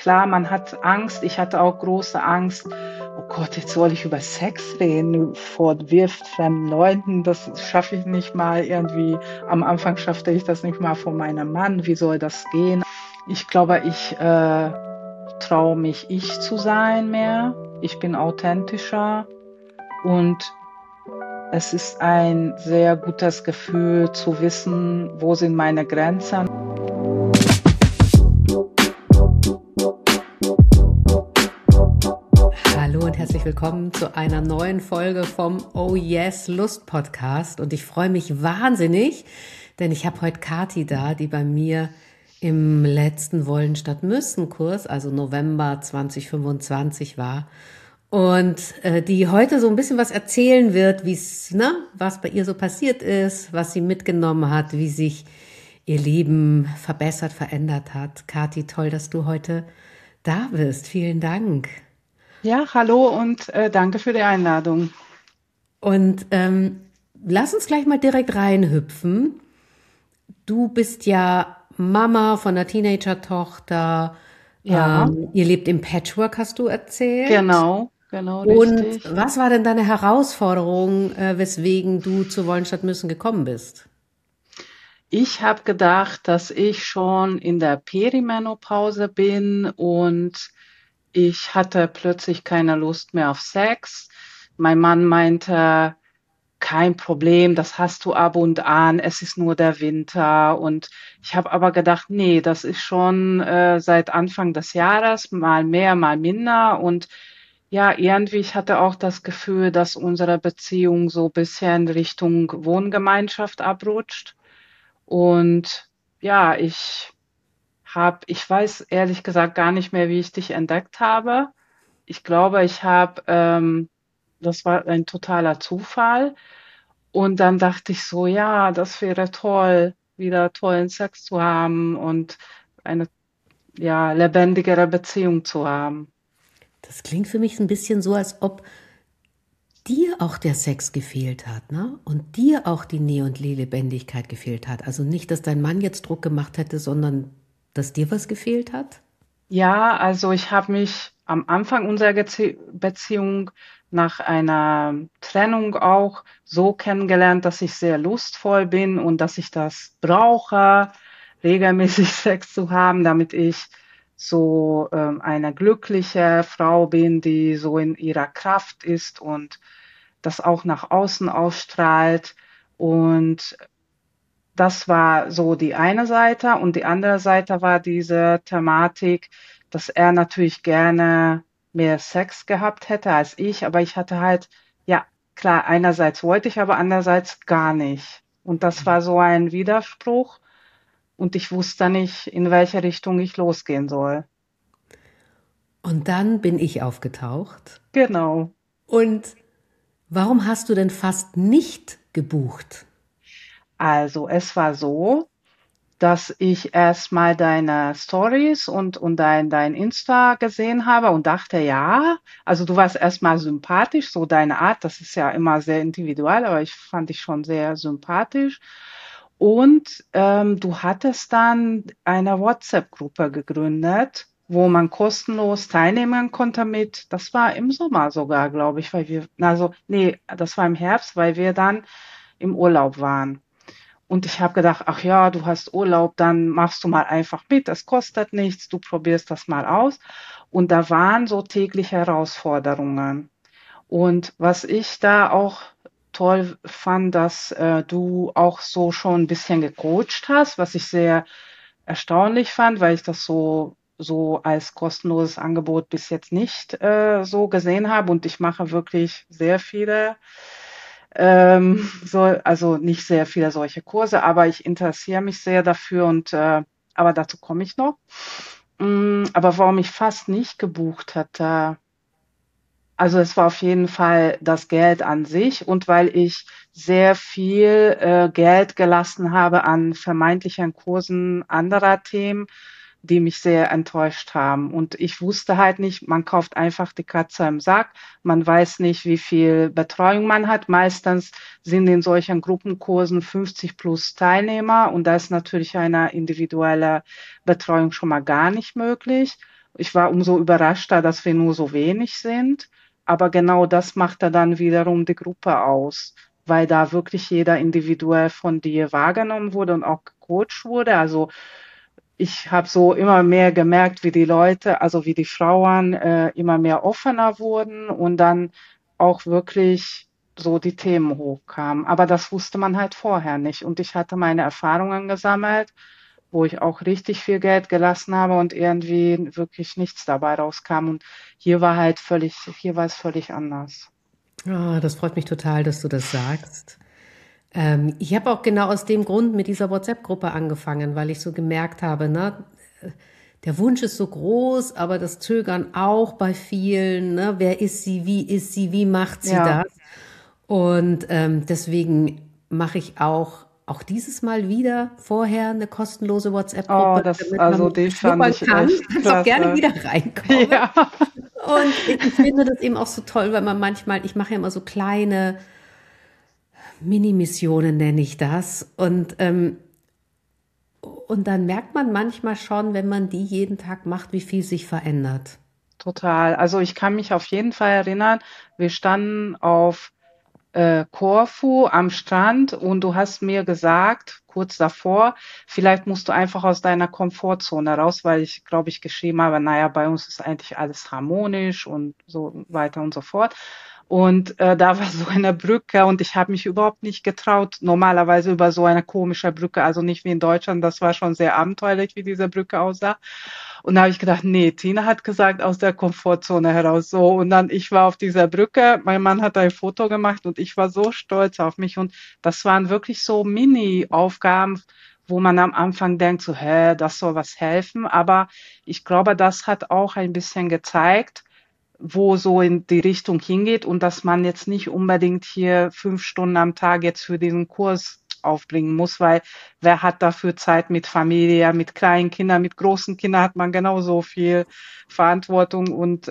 klar, man hat Angst. Ich hatte auch große Angst. Oh Gott, jetzt soll ich über Sex reden vor wildfremden Leuten. Das schaffe ich nicht mal irgendwie. Am Anfang schaffte ich das nicht mal vor meinem Mann. Wie soll das gehen? Ich glaube, ich traue mich, ich zu sein mehr. Ich bin authentischer und es ist ein sehr gutes Gefühl zu wissen, wo sind meine Grenzen. Hallo und herzlich willkommen zu einer neuen Folge vom Oh Yes Lust Podcast. Und ich freue mich wahnsinnig, denn ich habe heute Kathi da, die bei mir im letzten Wollen statt Müssen Kurs, also November 2025 war. Und die heute so ein bisschen was erzählen wird, was bei ihr so passiert ist, was sie mitgenommen hat, wie sich ihr Leben verbessert, verändert hat. Kathi, toll, dass du heute da bist. Vielen Dank. Ja, hallo und danke für die Einladung. Und lass uns gleich mal direkt reinhüpfen. Du bist ja Mama von einer Teenager-Tochter. Ja, Ihr lebt im Patchwork, hast du erzählt. genau, Und richtig. was war denn deine Herausforderung, weswegen du zu Wollen statt Müssen gekommen bist? Ich habe gedacht, dass ich schon in der Perimenopause bin und ich hatte plötzlich keine Lust mehr auf Sex. Mein Mann meinte, kein Problem, das hast du ab und an, es ist nur der Winter. Und ich habe aber gedacht, nee, das ist schon seit Anfang des Jahres, mal mehr, mal minder. Und ja, irgendwie, ich hatte auch das Gefühl, dass unsere Beziehung so ein bisschen Richtung Wohngemeinschaft abrutscht. Und ja, ich weiß ehrlich gesagt gar nicht mehr, wie ich dich entdeckt habe. Ich glaube, das war ein totaler Zufall. Und dann dachte ich so, ja, das wäre toll, wieder tollen Sex zu haben und eine, ja, lebendigere Beziehung zu haben. Das klingt für mich ein bisschen so, als ob dir auch der Sex gefehlt hat, ne? Und dir auch die Nähe und die Lebendigkeit gefehlt hat. Also nicht, dass dein Mann jetzt Druck gemacht hätte, sondern dass dir was gefehlt hat? Ja, also ich habe mich am Anfang unserer Beziehung nach einer Trennung auch so kennengelernt, dass ich sehr lustvoll bin und dass ich das brauche, regelmäßig Sex zu haben, damit ich so eine glückliche Frau bin, die so in ihrer Kraft ist und das auch nach außen ausstrahlt. Und das war so die eine Seite und die andere Seite war diese Thematik, dass er natürlich gerne mehr Sex gehabt hätte als ich, aber ich hatte halt, ja, klar, einerseits wollte ich, aber andererseits gar nicht. Und das war so ein Widerspruch und ich wusste nicht, in welche Richtung ich losgehen soll. Und dann bin ich aufgetaucht. Genau. Und warum hast du denn fast nicht gebucht? Also es war so, dass ich erst mal deine Stories und dein Insta gesehen habe und dachte, ja, also du warst erst mal sympathisch, so deine Art, das ist ja immer sehr individuell, aber ich fand dich schon sehr sympathisch. Und du hattest dann eine WhatsApp-Gruppe gegründet, wo man kostenlos teilnehmen konnte mit, das war im Sommer sogar, glaube ich, weil wir, also nee, das war im Herbst, weil wir dann im Urlaub waren. Und ich habe gedacht, ach ja, du hast Urlaub, dann machst du mal einfach mit, es kostet nichts, du probierst das mal aus. Und da waren so tägliche Herausforderungen. Und was ich da auch toll fand, dass du auch so schon ein bisschen gecoacht hast, was ich sehr erstaunlich fand, weil ich das so als kostenloses Angebot bis jetzt nicht so gesehen habe. Und ich mache wirklich sehr viele also nicht sehr viele solche Kurse, aber ich interessiere mich sehr dafür und aber dazu komme ich noch. Aber warum ich fast nicht gebucht hatte, also es war auf jeden Fall das Geld an sich und weil ich sehr viel Geld gelassen habe an vermeintlichen Kursen anderer Themen, die mich sehr enttäuscht haben. Und ich wusste halt nicht, man kauft einfach die Katze im Sack. Man weiß nicht, wie viel Betreuung man hat. Meistens sind in solchen Gruppenkursen 50 plus Teilnehmer und da ist natürlich eine individuelle Betreuung schon mal gar nicht möglich. Ich war umso überraschter, dass wir nur so wenig sind. Aber genau das machte dann wiederum die Gruppe aus, weil da wirklich jeder individuell von dir wahrgenommen wurde und auch gecoacht wurde. Also ich habe so immer mehr gemerkt, wie die Leute, also wie die Frauen immer mehr offener wurden und dann auch wirklich so die Themen hochkamen. Aber das wusste man halt vorher nicht. Und ich hatte meine Erfahrungen gesammelt, wo ich auch richtig viel Geld gelassen habe und irgendwie wirklich nichts dabei rauskam. Und hier war es völlig anders. Ah, das freut mich total, dass du das sagst. Ich habe auch genau aus dem Grund mit dieser WhatsApp-Gruppe angefangen, weil ich so gemerkt habe, ne, der Wunsch ist so groß, aber das Zögern auch bei vielen, ne, wer ist sie, wie macht sie Ja, das? Und deswegen mache ich auch dieses Mal wieder vorher eine kostenlose oh, WhatsApp-Gruppe, das, damit man also mal die fand schnuppern ich kann. echt Du kannst auch gerne klasse. wieder reinkommen. Ja, Und ich finde das eben auch so toll, weil man manchmal, ich mache ja immer so kleine Mini-Missionen, nenne ich das. Und dann merkt man manchmal schon, wenn man die jeden Tag macht, wie viel sich verändert. total. Also ich kann mich auf jeden Fall erinnern, wir standen auf Korfu am Strand und du hast mir gesagt, kurz davor, vielleicht musst du einfach aus deiner Komfortzone raus, weil ich, glaube ich, geschrieben habe, naja, bei uns ist eigentlich alles harmonisch und so weiter und so fort. Und da war so eine Brücke und ich habe mich überhaupt nicht getraut, normalerweise über so eine komische Brücke, also nicht wie in Deutschland, das war schon sehr abenteuerlich, wie diese Brücke aussah. Und da habe ich gedacht, nee, Tina hat gesagt, aus der Komfortzone heraus. So, und dann, ich war auf dieser Brücke, mein Mann hat ein Foto gemacht und ich war so stolz auf mich. Und das waren wirklich so Mini-Aufgaben, wo man am Anfang denkt, so, hä, das soll was helfen. Aber ich glaube, das hat auch ein bisschen gezeigt, wo so in die Richtung hingeht und dass man jetzt nicht unbedingt hier 5 Stunden am Tag jetzt für diesen Kurs aufbringen muss, weil wer hat dafür Zeit mit Familie, mit kleinen Kindern, mit großen Kindern hat man genauso viel Verantwortung und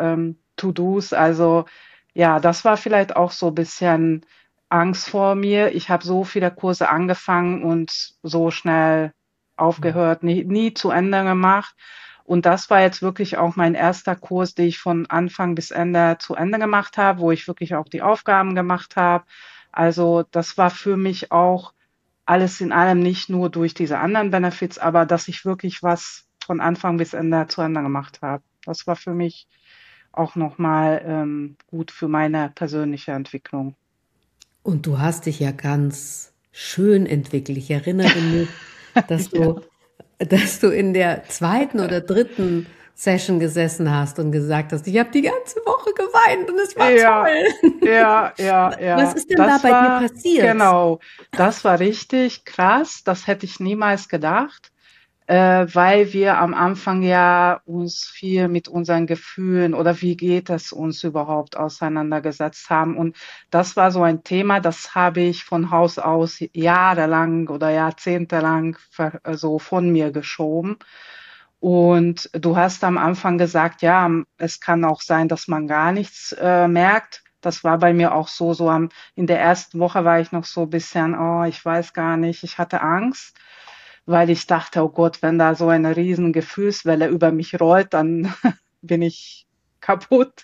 To-Dos. Also ja, das war vielleicht auch so ein bisschen Angst vor mir. Ich habe so viele Kurse angefangen und so schnell aufgehört, nie zu Ende gemacht. Und das war jetzt wirklich auch mein erster Kurs, den ich von Anfang bis Ende zu Ende gemacht habe, wo ich wirklich auch die Aufgaben gemacht habe. Also das war für mich auch alles in allem nicht nur durch diese anderen Benefits, aber dass ich wirklich was von Anfang bis Ende zu Ende gemacht habe. Das war für mich auch nochmal gut für meine persönliche Entwicklung. Und du hast dich ja ganz schön entwickelt. Ich erinnere mich, dass Ja, dass du in der zweiten oder dritten Session gesessen hast und gesagt hast, ich habe die ganze Woche geweint und es war ja, toll. Was ja. ist denn da bei dir passiert? Genau, das war richtig krass. Das hätte ich niemals gedacht. Weil wir am Anfang ja uns viel mit unseren Gefühlen oder wie geht es uns überhaupt auseinandergesetzt haben. Und das war so ein Thema, das habe ich von Haus aus jahrelang oder jahrzehntelang so von mir geschoben. Und du hast am Anfang gesagt, ja, es kann auch sein, dass man gar nichts merkt. Das war bei mir auch so, in der ersten Woche war ich noch so ein bisschen, oh, ich weiß gar nicht, ich hatte Angst, weil ich dachte, oh Gott, wenn da so eine riesen Gefühlswelle über mich rollt, dann bin ich kaputt.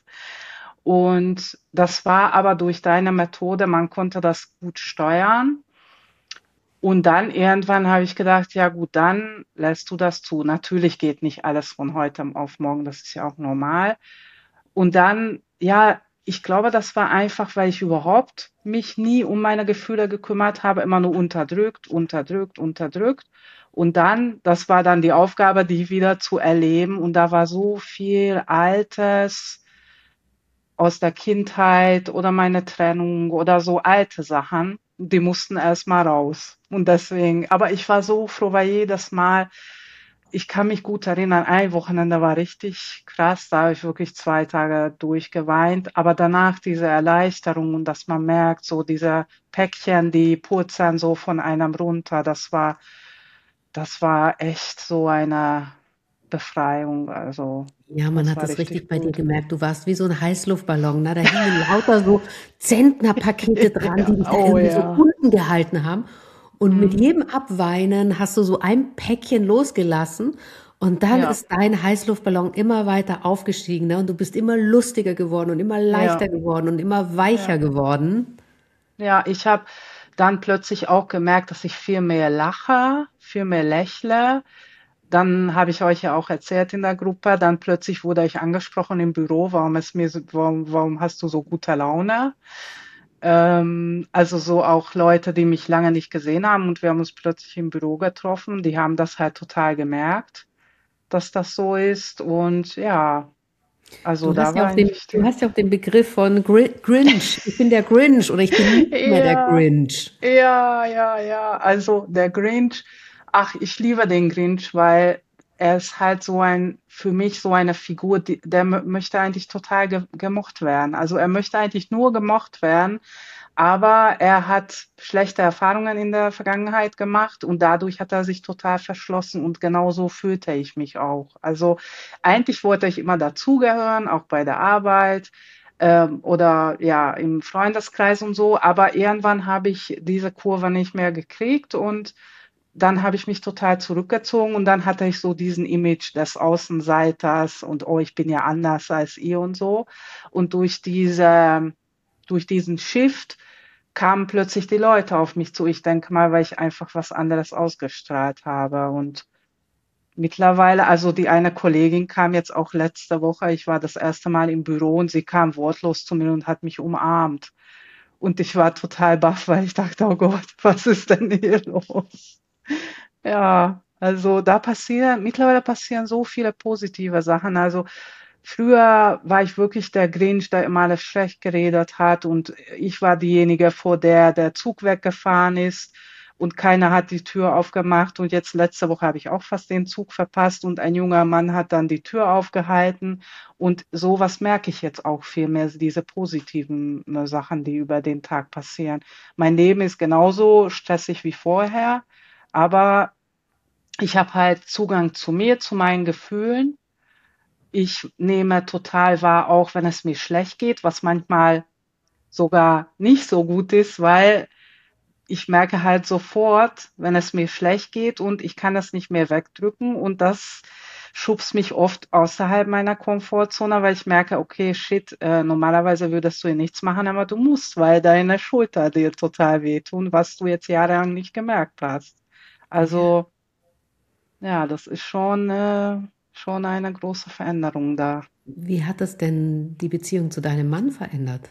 Und das war aber durch deine Methode, man konnte das gut steuern. Und dann irgendwann habe ich gedacht, ja gut, dann lässt du das zu. Natürlich geht nicht alles von heute auf morgen, das ist ja auch normal. Und dann, ja, ich glaube, das war einfach, weil ich überhaupt mich nie um meine Gefühle gekümmert habe, immer nur unterdrückt, unterdrückt, unterdrückt. Und dann, das war dann die Aufgabe, die wieder zu erleben. Und da war so viel Altes aus der Kindheit oder meine Trennung oder so alte Sachen, die mussten erst mal raus. Und deswegen, aber ich war so froh, weil jedes Mal, ich kann mich gut erinnern, ein Wochenende war richtig krass, da habe ich wirklich 2 Tage durchgeweint, aber danach diese Erleichterung und dass man merkt, so diese Päckchen, die purzeln so von einem runter, das war echt so eine Befreiung, also Ja, man das hat war das richtig richtig bei dir gut. gemerkt. Du warst wie so ein Heißluftballon, ne? Da hingen lauter so Zentnerpakete dran, die Ja, dich da oh irgendwie so ja. unten gehalten haben. Und mit Mhm. jedem Abweinen hast du so ein Päckchen losgelassen. Und dann ja, ist dein Heißluftballon immer weiter aufgestiegen, ne? Und du bist immer lustiger geworden und immer leichter ja, geworden und immer weicher ja. geworden. Ja, ich habe dann plötzlich auch gemerkt, dass ich viel mehr lache, viel mehr lächle. Dann habe ich euch ja auch erzählt in der Gruppe, dann plötzlich wurde ich angesprochen im Büro, warum hast du so gute Laune? Also so auch Leute, die mich lange nicht gesehen haben und wir haben uns plötzlich im Büro getroffen, die haben das halt total gemerkt, dass das so ist und ja, also Du hast da ja war auch den, eigentlich du die, hast ja auch den Begriff von Grinch. Ich bin der Grinch oder ich bin nicht mehr der ja, Grinch. ja. Also der Grinch, ach, ich liebe den Grinch, weil er ist halt so für mich so eine Figur, der möchte eigentlich total gemocht werden. Also er möchte eigentlich nur gemocht werden, aber er hat schlechte Erfahrungen in der Vergangenheit gemacht und dadurch hat er sich total verschlossen und genauso fühlte ich mich auch. Also eigentlich wollte ich immer dazugehören, auch bei der Arbeit oder ja im Freundeskreis und so, aber irgendwann habe ich diese Kurve nicht mehr gekriegt und dann habe ich mich total zurückgezogen und dann hatte ich so diesen Image des Außenseiters und oh, ich bin ja anders als ihr und so. Und durch diesen Shift kamen plötzlich die Leute auf mich zu. Ich denke mal, weil ich einfach was anderes ausgestrahlt habe. Und mittlerweile, also die eine Kollegin kam jetzt auch letzte Woche. Ich war das erste Mal im Büro und sie kam wortlos zu mir und hat mich umarmt. Und ich war total baff, weil ich dachte, oh Gott, was ist denn hier los? Ja, also mittlerweile passieren so viele positive Sachen. Also früher war ich wirklich der Grinch, der immer alles schlecht geredet hat und ich war diejenige, vor der der Zug weggefahren ist und keiner hat die Tür aufgemacht und jetzt letzte Woche habe ich auch fast den Zug verpasst und ein junger Mann hat dann die Tür aufgehalten und sowas merke ich jetzt auch viel mehr, diese positiven Sachen, die über den Tag passieren. Mein Leben ist genauso stressig wie vorher, aber ich habe halt Zugang zu mir, zu meinen Gefühlen. Ich nehme total wahr, auch wenn es mir schlecht geht, was manchmal sogar nicht so gut ist, weil ich merke halt sofort, wenn es mir schlecht geht und ich kann das nicht mehr wegdrücken und das schubst mich oft außerhalb meiner Komfortzone, weil ich merke, okay, shit, normalerweise würdest du hier nichts machen, aber du musst, weil deine Schulter dir total wehtun, was du jetzt jahrelang nicht gemerkt hast. Ja. Also ja, das ist schon eine große Veränderung da. Wie hat das denn die Beziehung zu deinem Mann verändert?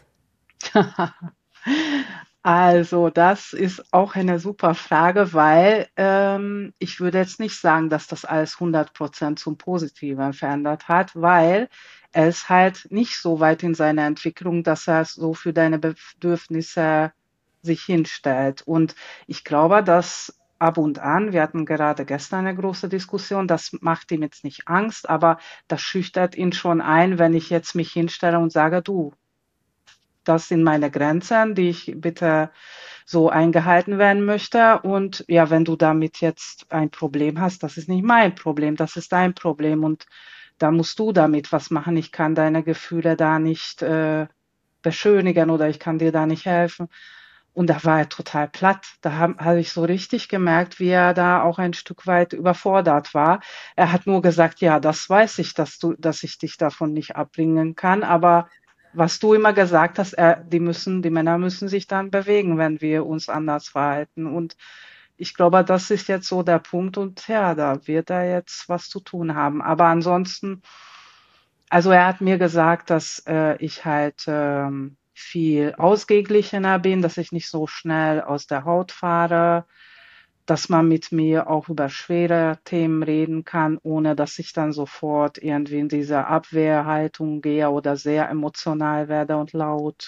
Also, das ist auch eine super Frage, weil ich würde jetzt nicht sagen, dass das alles 100% zum Positiven verändert hat, weil er ist halt nicht so weit in seiner Entwicklung, dass er so für deine Bedürfnisse sich hinstellt. Und ich glaube, dass ab und an, wir hatten gerade gestern eine große Diskussion, das macht ihm jetzt nicht Angst, aber das schüchtert ihn schon ein, wenn ich jetzt mich hinstelle und sage, du, das sind meine Grenzen, die ich bitte so eingehalten werden möchte. Und ja, wenn du damit jetzt ein Problem hast, das ist nicht mein Problem, das ist dein Problem. Und da musst du damit was machen. Ich kann deine Gefühle da nicht beschönigen oder ich kann dir da nicht helfen. Und da war er total platt. Da habe ich so richtig gemerkt, wie er da auch ein Stück weit überfordert war. Er hat nur gesagt, ja, das weiß ich, dass ich dich davon nicht abbringen kann. Aber was du immer gesagt hast, die Männer müssen sich dann bewegen, wenn wir uns anders verhalten. Und ich glaube, das ist jetzt so der Punkt. Und ja, da wird er jetzt was zu tun haben. Aber ansonsten, also er hat mir gesagt, dass ich halt viel ausgeglichener bin, dass ich nicht so schnell aus der Haut fahre, dass man mit mir auch über schwere Themen reden kann, ohne dass ich dann sofort irgendwie in diese Abwehrhaltung gehe oder sehr emotional werde und laut.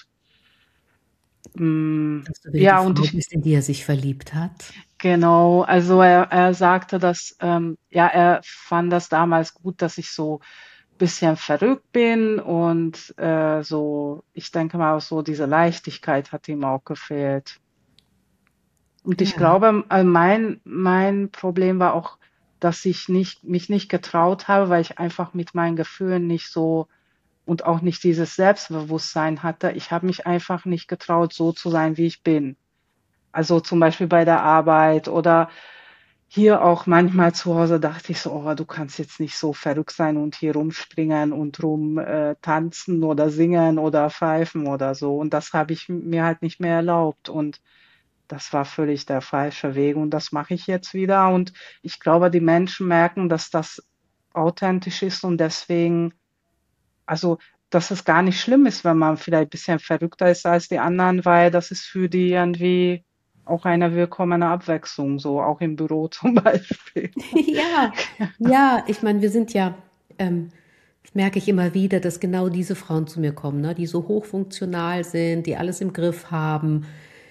Mm, Dass du wieder die ja, und Frau ich bist, in die er sich verliebt hat? genau, also er sagte, dass ja, er fand das damals gut, dass ich so bisschen verrückt bin und so, ich denke mal, auch so diese Leichtigkeit hat ihm auch gefehlt. Und ich Ja. glaube, mein Problem war auch, dass ich mich nicht getraut habe, weil ich einfach mit meinen Gefühlen nicht so und auch nicht dieses Selbstbewusstsein hatte. Ich habe mich einfach nicht getraut, so zu sein, wie ich bin. Also zum Beispiel bei der Arbeit oder hier auch manchmal zu Hause dachte ich so, oh, du kannst jetzt nicht so verrückt sein und hier rumspringen und tanzen oder singen oder pfeifen oder so. Und das habe ich mir halt nicht mehr erlaubt. Und das war völlig der falsche Weg. Und das mache ich jetzt wieder. Und ich glaube, die Menschen merken, dass das authentisch ist und deswegen, also, dass es gar nicht schlimm ist, wenn man vielleicht ein bisschen verrückter ist als die anderen, weil das ist für die irgendwie auch eine willkommene Abwechslung, so auch im Büro zum Beispiel. Ja, ja, ich meine, wir sind ja, ähm, das merke ich immer wieder, dass genau diese Frauen zu mir kommen, ne, die so hochfunktional sind, die alles im Griff haben,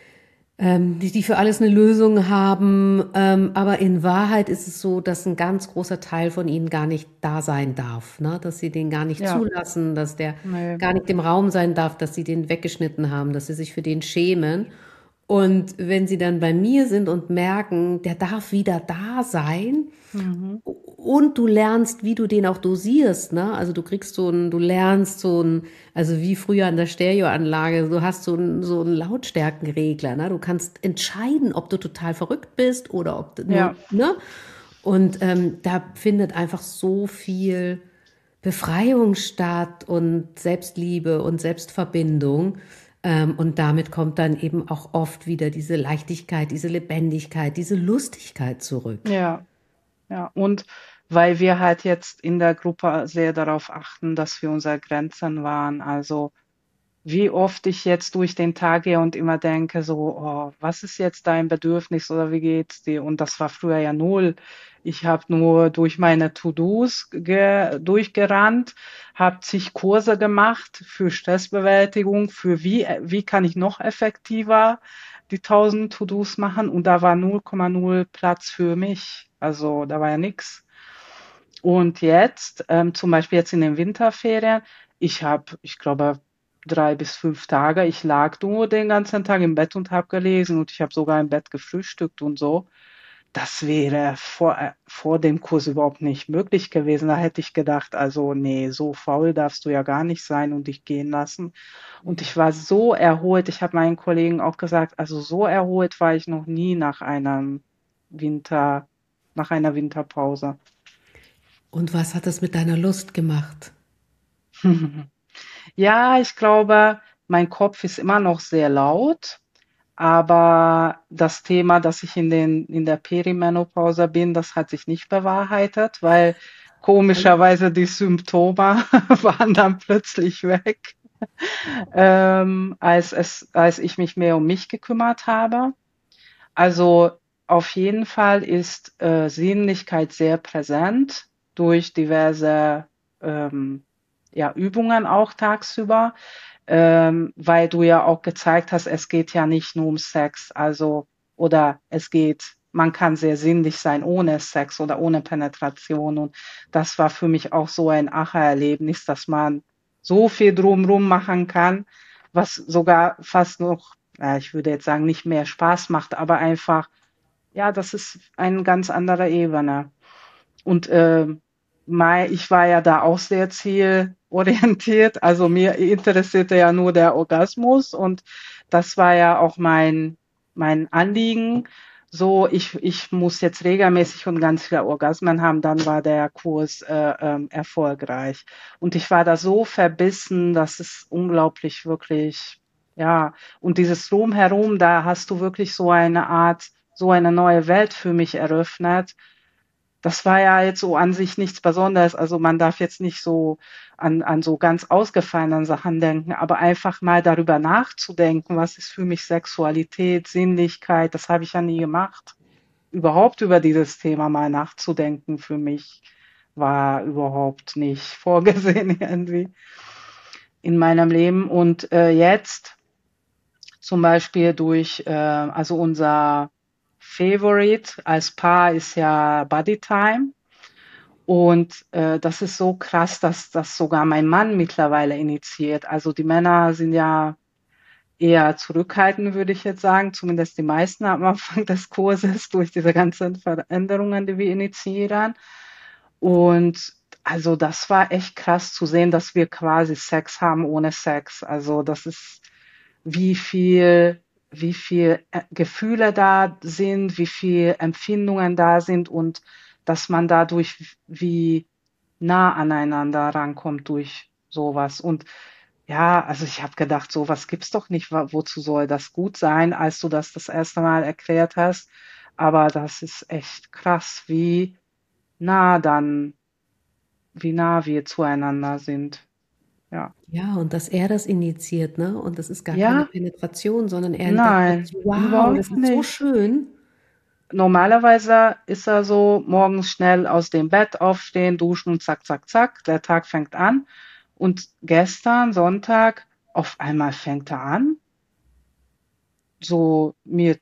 die für alles eine Lösung haben. Aber in Wahrheit ist es so, dass ein ganz großer Teil von ihnen gar nicht da sein darf, ne? Dass sie den gar nicht Ja, zulassen, dass der ne, gar nicht im Raum sein darf, dass sie den weggeschnitten haben, dass sie sich für den schämen. Und wenn sie dann bei mir sind und merken, der darf wieder da sein, mhm, und du lernst, wie du den auch dosierst, ne? Also du lernst so ein, also wie früher an der Stereoanlage, du hast so einen Lautstärkenregler, ne? Du kannst entscheiden, ob du total verrückt bist oder ob du nur, ja, ne? Und da findet einfach so viel Befreiung statt und Selbstliebe und Selbstverbindung. Und damit kommt dann eben auch oft wieder diese Leichtigkeit, diese Lebendigkeit, diese Lustigkeit zurück. ja, ja. Und weil wir halt jetzt in der Gruppe sehr darauf achten, dass wir unsere Grenzen wahren. Also wie oft ich jetzt durch den Tag gehe und immer denke so: „Oh, was ist jetzt dein Bedürfnis oder wie geht's dir?“ Und das war früher ja null. Ich habe nur durch meine To-dos durchgerannt, habe zig Kurse gemacht für Stressbewältigung, für wie kann ich noch effektiver die 1.000 To-dos machen und da war 0,0 Platz für mich. Also, da war ja nix. Und jetzt, zum Beispiel jetzt in den Winterferien, ich glaube, 3 bis 5 Tage, ich lag nur den ganzen Tag im Bett und habe gelesen und ich habe sogar im Bett gefrühstückt und so. Das wäre vor dem Kurs überhaupt nicht möglich gewesen. Da hätte ich gedacht, also nee, so faul darfst du ja gar nicht sein und dich gehen lassen. Und ich war so erholt. Ich habe meinen Kollegen auch gesagt, also so erholt war ich noch nie Winter, nach einer Winterpause. Und was hat das mit deiner Lust gemacht? Ja, ich glaube, mein Kopf ist immer noch sehr laut, aber das Thema, dass ich in der Perimenopause bin, das hat sich nicht bewahrheitet, weil komischerweise die Symptome waren dann plötzlich weg, als ich mich mehr um mich gekümmert habe. Also auf jeden Fall ist Sinnlichkeit sehr präsent durch diverse ja, Übungen auch tagsüber, weil du ja auch gezeigt hast, es geht ja nicht nur um Sex, also oder man kann sehr sinnlich sein ohne Sex oder ohne Penetration und das war für mich auch so ein Aha-Erlebnis, dass man so viel drumrum machen kann, was sogar fast noch, ja, ich würde jetzt sagen, nicht mehr Spaß macht, aber einfach, ja, das ist eine ganz andere Ebene. Und ich war ja da auch sehr zielorientiert. Also mir interessierte ja nur der Orgasmus und das war ja auch mein Anliegen. So, ich muss jetzt regelmäßig und ganz viele Orgasmen haben, dann war der Kurs erfolgreich. Und ich war da so verbissen, das ist unglaublich wirklich, ja. Und dieses Drumherum, da hast du wirklich so eine Art, so eine neue Welt für mich eröffnet. Das war ja jetzt so an sich nichts Besonderes. Also man darf jetzt nicht so an so ganz ausgefallenen Sachen denken, aber einfach mal darüber nachzudenken, was ist für mich Sexualität, Sinnlichkeit, das habe ich ja nie gemacht. Überhaupt über dieses Thema mal nachzudenken, für mich war überhaupt nicht vorgesehen irgendwie in meinem Leben. Und jetzt zum Beispiel also unser Favorite als Paar ist ja Bodytime. Und das ist so krass, dass das sogar mein Mann mittlerweile initiiert. Also die Männer sind ja eher zurückhaltend, würde ich jetzt sagen, zumindest die meisten am Anfang des Kurses durch diese ganzen Veränderungen, die wir initiieren. Und also das war echt krass zu sehen, dass wir quasi Sex haben ohne Sex. Also das ist wie viel. wie viel Gefühle da sind, wie viel Empfindungen da sind und dass man dadurch wie nah aneinander rankommt durch sowas. Und ja, also ich habe gedacht, sowas gibt's doch nicht. Wozu soll das gut sein, als du das erste Mal erklärt hast? Aber das ist echt krass, nah dann, wie nah wir zueinander sind. Ja. Ja, und dass er das initiiert, ne? Und das ist gar keine Ja, Penetration, sondern er entdeckt nein, das. Wow, das überhaupt ist so nicht. schön. Normalerweise ist er so, morgens schnell aus dem Bett aufstehen, duschen und zack, zack, zack, der Tag fängt an. Und gestern, Sonntag, auf einmal fängt er an, so mir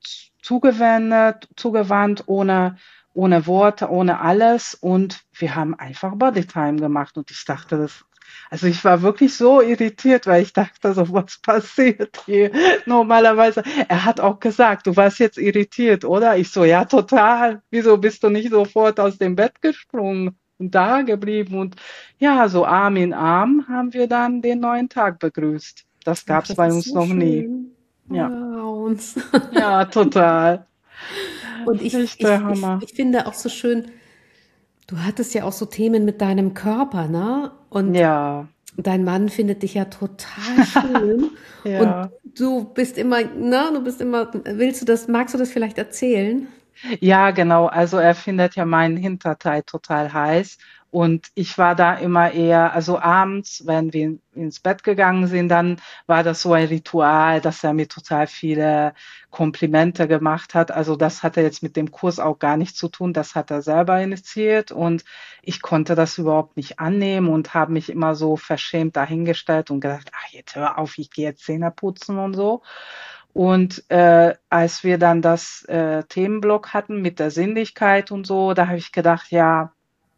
zugewandt, ohne Worte, ohne alles. Und wir haben einfach Bodytime gemacht. Und ich dachte, also ich war wirklich so irritiert, weil ich dachte, so was passiert hier? Normalerweise, er hat auch gesagt, du warst jetzt irritiert, oder? Ich so, ja, total. Wieso bist du nicht sofort aus dem Bett gesprungen und da geblieben? Und ja, so Arm in Arm haben wir dann den neuen Tag begrüßt. Das Ach, gab's das bei ist uns so noch nie. schön. Ja. Wow. Ja, total. Und Echt der Hammer. ich finde auch so schön, du hattest ja auch so Themen mit deinem Körper, ne? Und Ja, dein Mann findet dich ja total schön. Und ja. du bist immer, ne? Du bist immer, magst du das vielleicht erzählen? Ja, genau. Also er findet ja meinen Hinterteil total heiß. Und ich war da immer eher, also abends, wenn wir ins Bett gegangen sind, dann war das so ein Ritual, dass er mir total viele Komplimente gemacht hat. Also das hatte jetzt mit dem Kurs auch gar nichts zu tun. Das hat er selber initiiert und ich konnte das überhaupt nicht annehmen und habe mich immer so verschämt dahingestellt und gedacht, ach, jetzt hör auf, ich gehe jetzt Zähne putzen und so. Und als wir dann das Themenblock hatten mit der Sinnlichkeit und so, da habe ich gedacht, ja,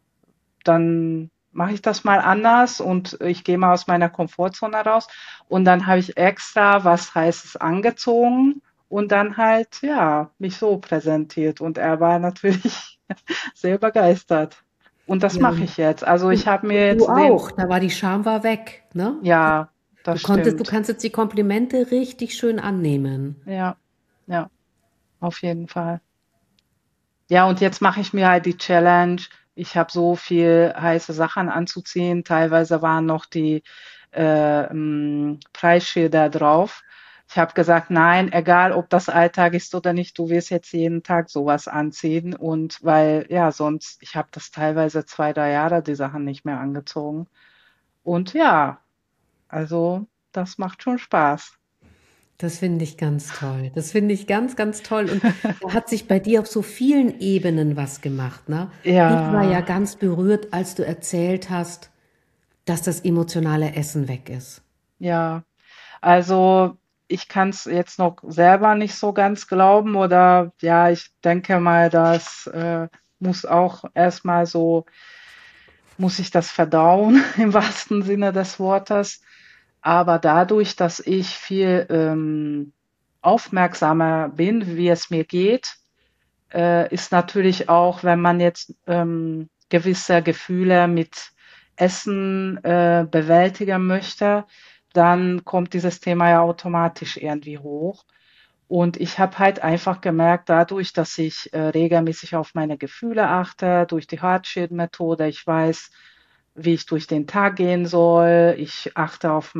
dann mache ich das mal anders und ich gehe mal aus meiner Komfortzone raus. Und dann habe ich extra was Heißes angezogen und dann halt, ja, mich so präsentiert. Und er war natürlich sehr begeistert. Und das Ja, mache ich jetzt. Also ich habe mir und du jetzt den, auch. Da war die Scham war weg, ne? ja, das Du stimmt. kannst jetzt die Komplimente richtig schön annehmen. Ja, ja, auf jeden Fall. Ja, und jetzt mache ich mir halt die Challenge. Ich habe so viel heiße Sachen anzuziehen. Teilweise waren noch die Preisschilder drauf. Ich habe gesagt, nein, egal ob das Alltag ist oder nicht, du wirst jetzt jeden Tag sowas anziehen. Und weil, ja, sonst, ich habe das teilweise 2, 3 Jahre, die Sachen nicht mehr angezogen. Und ja, also das macht schon Spaß. Das finde ich ganz toll. Das finde ich ganz, ganz toll. Und da hat sich bei dir auf so vielen Ebenen was gemacht, ne? Ich war ja Ja, ganz berührt, als du erzählt hast, dass das emotionale Essen weg ist. ja. Also, ich kann es jetzt noch selber nicht so ganz glauben oder ja, ich denke mal, das muss auch erstmal so, muss ich das verdauen im wahrsten Sinne des Wortes. Aber dadurch, dass ich viel aufmerksamer bin, wie es mir geht, ist natürlich auch, wenn man jetzt gewisse Gefühle mit Essen bewältigen möchte, dann kommt dieses Thema ja automatisch irgendwie hoch. Und ich habe halt einfach gemerkt, dadurch, dass ich regelmäßig auf meine Gefühle achte, durch die Heart-Shield-Methode, ich weiß, wie ich durch den Tag gehen soll, ich achte auf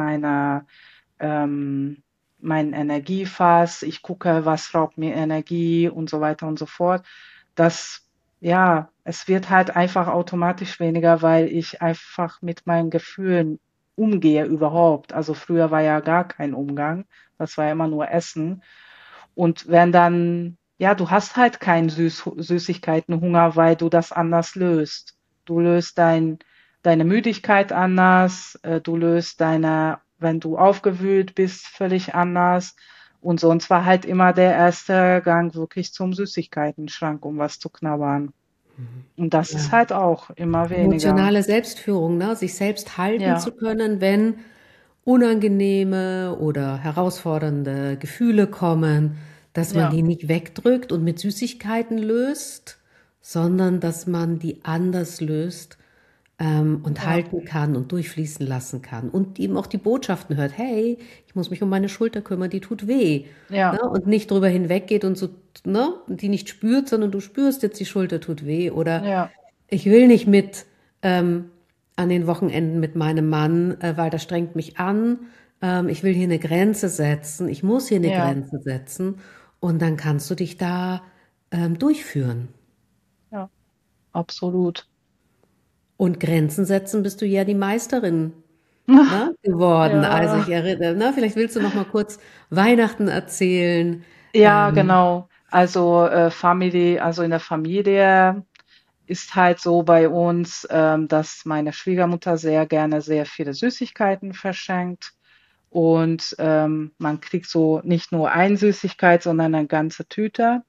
ähm, mein Energiefass, ich gucke, was raubt mir Energie und so weiter und so fort. Das, ja, es wird halt einfach automatisch weniger, weil ich einfach mit meinen Gefühlen umgehe überhaupt. Also früher war ja gar kein Umgang, das war ja immer nur Essen. Und wenn dann, ja, du hast halt keinen Süßigkeitenhunger, weil du das anders löst. Du löst deine Müdigkeit anders, du löst wenn du aufgewühlt bist, völlig anders. Und sonst war halt immer der erste Gang wirklich zum Süßigkeitenschrank, um was zu knabbern. Und das ist Ja. halt auch immer weniger. Emotionale Selbstführung, ne? Sich selbst halten zu Ja, können, wenn unangenehme oder herausfordernde Gefühle kommen, dass man ja, die nicht wegdrückt und mit Süßigkeiten löst, sondern dass man die anders löst, und ja, halten kann und durchfließen lassen kann und eben auch die Botschaften hört, hey, ich muss mich um meine Schulter kümmern, die tut weh. Ne? ja, Und nicht drüber hinweggeht und so, ne? Die nicht spürt, sondern du spürst jetzt, die Schulter tut weh. Oder ja, ich will nicht mit ähm, an den Wochenenden mit meinem Mann, weil das strengt mich an. Ich will hier eine Grenze setzen, ich muss hier eine ja, Grenze setzen und dann kannst du dich da durchführen. ja, absolut. Und Grenzen setzen bist du ja die Meisterin, ne, geworden. Also ich Ja, erinnere, ne, vielleicht willst du noch mal kurz Weihnachten erzählen. ja, Ähm, genau. Also also in der Familie ist halt so bei uns, dass meine Schwiegermutter sehr gerne sehr viele Süßigkeiten verschenkt. Und man kriegt so nicht nur eine Süßigkeit, sondern eine ganze Tüte.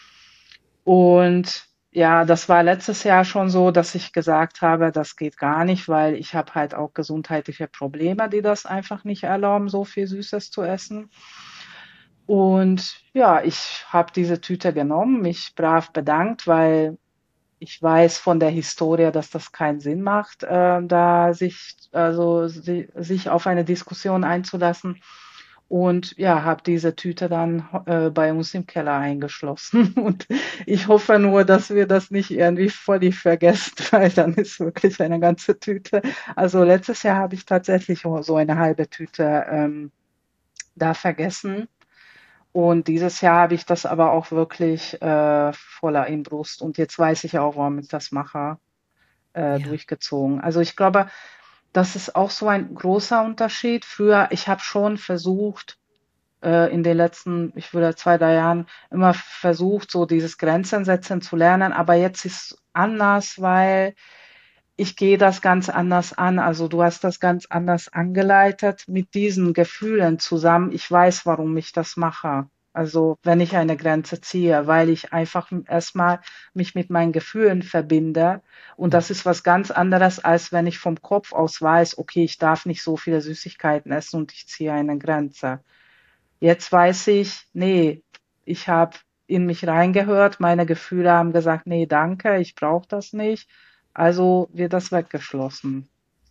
Und ja, das war letztes Jahr schon so, dass ich gesagt habe, das geht gar nicht, weil ich habe halt auch gesundheitliche Probleme, die das einfach nicht erlauben, so viel Süßes zu essen. Und ja, ich habe diese Tüte genommen, mich brav bedankt, weil ich weiß von der Historie, dass das keinen Sinn macht, da sich auf eine Diskussion einzulassen. Und ja, habe diese Tüte dann bei uns im Keller eingeschlossen. Und ich hoffe nur, dass wir das nicht irgendwie völlig vergessen, weil dann ist wirklich eine ganze Tüte. Also letztes Jahr habe ich tatsächlich so eine halbe Tüte da vergessen. Und dieses Jahr habe ich das aber auch wirklich voller Inbrust. Und jetzt weiß ich auch, warum ich das mache, ja, durchgezogen. Also ich glaube, das ist auch so ein großer Unterschied. Früher, ich habe schon versucht, in den letzten, ich würde 2, 3 Jahren immer versucht, so dieses Grenzen setzen zu lernen. Aber jetzt ist anders, weil ich gehe das ganz anders an. Also du hast das ganz anders angeleitet mit diesen Gefühlen zusammen. Ich weiß, warum ich das mache. Also wenn ich eine Grenze ziehe, weil ich einfach erstmal mich mit meinen Gefühlen verbinde. Und das ist was ganz anderes, als wenn ich vom Kopf aus weiß, okay, ich darf nicht so viele Süßigkeiten essen und ich ziehe eine Grenze. Jetzt weiß ich, nee, ich habe in mich reingehört, meine Gefühle haben gesagt, nee, danke, ich brauche das nicht. Also wird das weggeschlossen.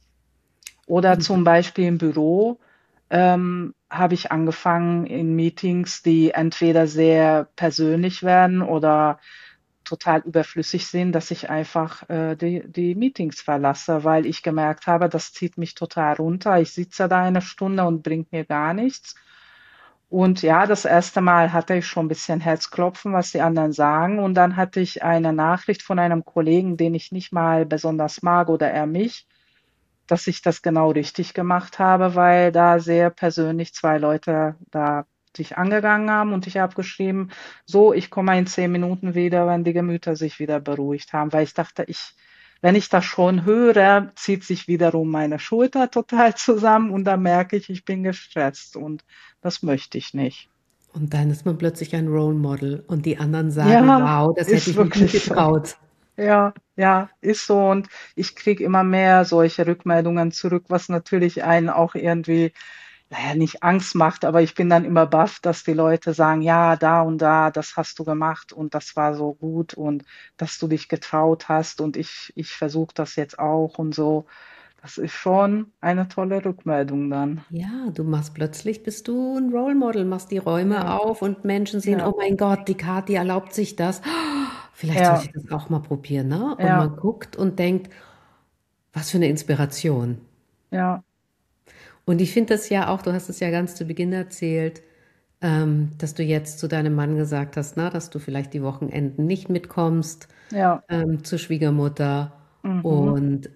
Oder und zum Beispiel im Büro habe ich angefangen in Meetings, die entweder sehr persönlich werden oder total überflüssig sind, dass ich einfach die Meetings verlasse, weil ich gemerkt habe, das zieht mich total runter. Ich sitze da eine Stunde und bringt mir gar nichts. Und ja, das erste Mal hatte ich schon ein bisschen Herzklopfen, was die anderen sagen. Und dann hatte ich eine Nachricht von einem Kollegen, den ich nicht mal besonders mag oder er mich, dass ich das genau richtig gemacht habe, weil da sehr persönlich 2 Leute da sich angegangen haben und ich habe geschrieben, so, ich komme in 10 Minuten wieder, wenn die Gemüter sich wieder beruhigt haben, weil ich dachte, wenn ich das schon höre, zieht sich wiederum meine Schulter total zusammen und dann merke ich, ich bin gestresst und das möchte ich nicht. und dann ist man plötzlich ein Role Model und die anderen sagen: Ja, „Wow, das hätte ist ich mich nie wirklich so. getraut.“ Ja, ja, ist so. Und ich kriege immer mehr solche Rückmeldungen zurück, was natürlich einen auch irgendwie, naja, nicht Angst macht, aber ich bin dann immer baff, dass die Leute sagen, ja, da und da, das hast du gemacht und das war so gut und dass du dich getraut hast und ich versuche das jetzt auch und so. Das ist schon eine tolle Rückmeldung dann. Ja, du machst plötzlich bist du ein Role Model, machst die Räume Ja, auf und Menschen sehen: ja, „Oh mein Gott, die Kathi erlaubt sich das. Vielleicht sollte ja, ich das auch mal probieren“, ne? Und ja, man guckt und denkt: „Was für eine Inspiration.“ ja, Und ich finde das ja auch du hast es ja ganz zu Beginn erzählt, dass du jetzt zu deinem Mann gesagt hast, ne, dass du vielleicht die Wochenenden nicht mitkommst, ja, zur Schwiegermutter mhm, und,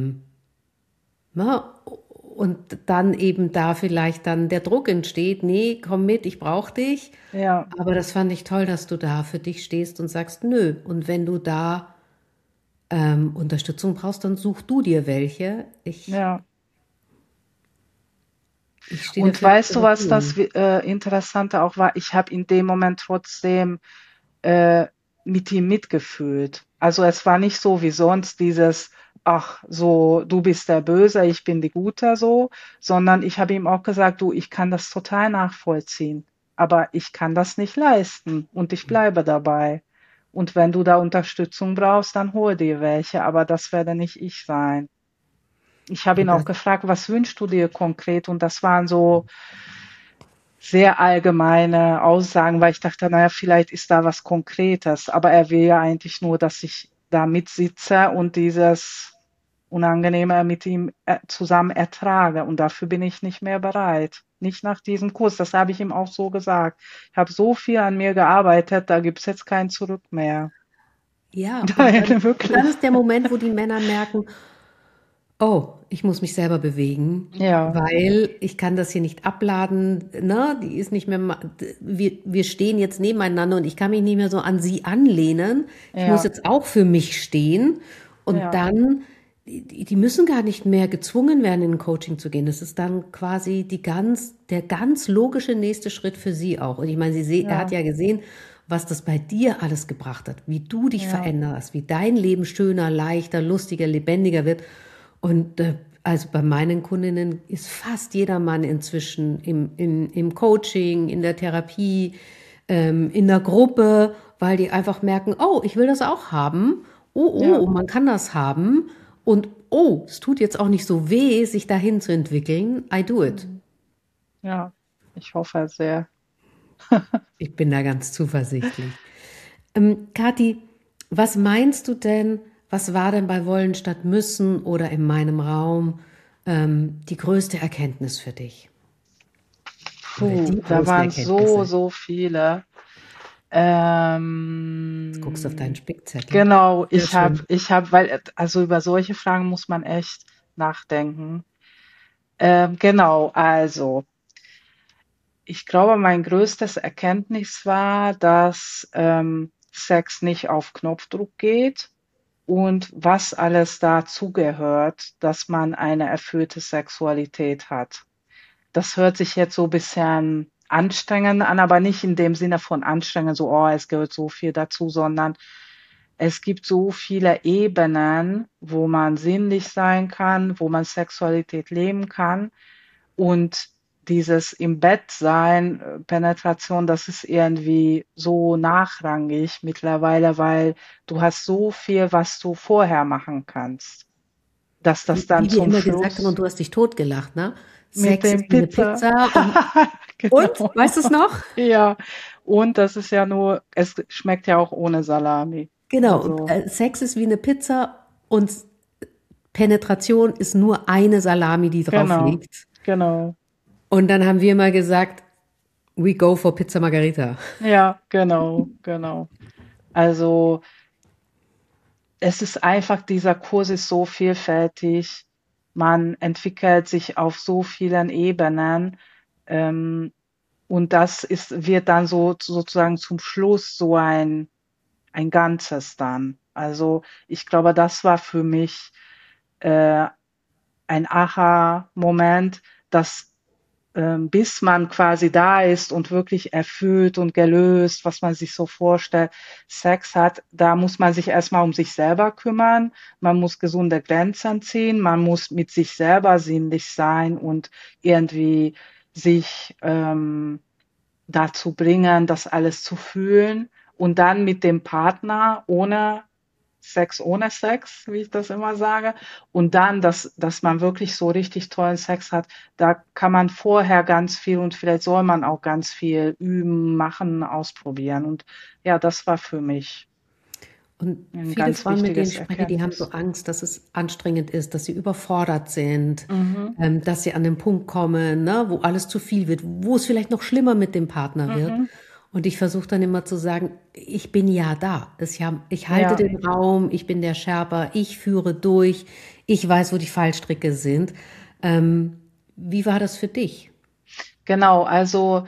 ne, und dann eben da vielleicht dann der Druck entsteht: „Ne, komm mit, ich brauche dich.“ ja, Aber das fand ich toll, dass du da für dich stehst und sagst: „Nö.“ Und wenn du da, Unterstützung brauchst, dann such du dir welche. ja. Ich stehe dir Und für weißt du, was das Inspiration. Interessante auch war? Ich habe in dem Moment trotzdem äh, mit ihm mitgefühlt. Also es war nicht so wie sonst dieses, ach, so, du bist der Böse, ich bin die Gute, so, sondern ich habe ihm auch gesagt, du, ich kann das total nachvollziehen, aber ich kann das nicht leisten und ich bleibe dabei. Und wenn du da Unterstützung brauchst, dann hol dir welche, aber das werde nicht ich sein. Ich habe ihn Und auch das, gefragt, was wünschst du dir konkret? Und das waren so sehr allgemeine Aussagen, weil ich dachte, naja, vielleicht ist da was Konkretes. Aber er will ja eigentlich nur, dass ich da mitsitze und dieses Unangenehme mit ihm zusammen ertrage. Und dafür bin ich nicht mehr bereit. Nicht nach diesem Kurs. Das habe ich ihm auch so gesagt. Ich habe so viel an mir gearbeitet, da gibt es jetzt kein Zurück mehr. ja, Nein, und dann wirklich. ist der Moment, wo die Männer merken, oh, ich muss mich selber bewegen, Ja, weil ich kann das hier nicht abladen, ne? Die ist nicht mehr, wir stehen jetzt nebeneinander und ich kann mich nicht mehr so an sie anlehnen. Ich muss ja, jetzt auch für mich stehen und ja, dann, die müssen gar nicht mehr gezwungen werden, in ein Coaching zu gehen. Das ist dann quasi der ganz logische nächste Schritt für sie auch. Und ich meine, er hat ja, ja gesehen, was das bei dir alles gebracht hat, wie du dich ja, veränderst, wie dein Leben schöner, leichter, lustiger, lebendiger wird. Und also bei meinen Kundinnen ist fast jeder Mann inzwischen im Coaching, in der Therapie, in der Gruppe, weil die einfach merken, oh, ich will das auch haben. ja, Man kann das haben. Und oh, es tut jetzt auch nicht so weh, sich dahin zu entwickeln. I do it. mhm, ja. Ich hoffe sehr. Ich bin da ganz zuversichtlich. Kathi, was meinst du denn, was war denn bei Wollen statt Müssen oder in meinem Raum die größte Erkenntnis für dich? Oder Puh, die da großen waren so, Erkenntnisse? so viele. Jetzt guckst du auf deinen Spickzettel. Genau, Sehr schön. weil, also über solche Fragen muss man echt nachdenken. Genau, also, ich glaube, mein größtes Erkenntnis war, dass Sex nicht auf Knopfdruck geht und was alles dazugehört, dass man eine erfüllte Sexualität hat. Das hört sich jetzt so ein bisschen anstrengend an, aber nicht in dem Sinne von anstrengend, so, oh, es gehört so viel dazu, sondern es gibt so viele Ebenen, wo man sinnlich sein kann, wo man Sexualität leben kann. Und dieses im Bett sein, Penetration, das ist irgendwie so nachrangig mittlerweile, weil du hast so viel, was du vorher machen kannst, dass das dann Wie wir zum immer gesagt haben, und Schluss du hast dich totgelacht, ne? mit Sex dem ist wie eine Pizza. Pizza und, Genau. weißt du es noch? Ja. Und das ist ja nur, es schmeckt ja auch ohne Salami. Genau, Also, Sex ist wie eine Pizza und Penetration ist nur eine Salami, die drauf genau, liegt. genau. Und dann haben wir mal gesagt, we go for Pizza Margarita. Ja, genau, genau. Also, es ist einfach, dieser Kurs ist so vielfältig. Man entwickelt sich auf so vielen Ebenen. Ähm, und wird dann so sozusagen zum Schluss so ein Ganzes dann. Also ich glaube, das war für mich äh, ein Aha-Moment, dass bis man quasi da ist und wirklich erfüllt und gelöst, was man sich so vorstellt, Sex hat, da muss man sich erstmal um sich selber kümmern, man muss gesunde Grenzen ziehen, man muss mit sich selber sinnlich sein und irgendwie sich dazu bringen, das alles zu fühlen und dann mit dem Partner ohne Sex, wie ich das immer sage. Und dann, dass man wirklich so richtig tollen Sex hat, da kann man vorher ganz viel und vielleicht soll man auch ganz viel üben, machen, ausprobieren. Und ja, das war für mich Und ein viele ganz Frauen, mit denen ich wichtiges spreche, die haben so Erkenntnis. Angst, dass es anstrengend ist, dass sie überfordert sind, Mhm, dass sie an den Punkt kommen, ne, wo alles zu viel wird, wo es vielleicht noch schlimmer mit dem Partner wird. mhm, Und ich versuche dann immer zu sagen, ich bin ja da. Ich halte ja, den Raum, ich bin der Sherpa, ich führe durch, ich weiß, wo die Fallstricke sind. Wie war das für dich? genau. Also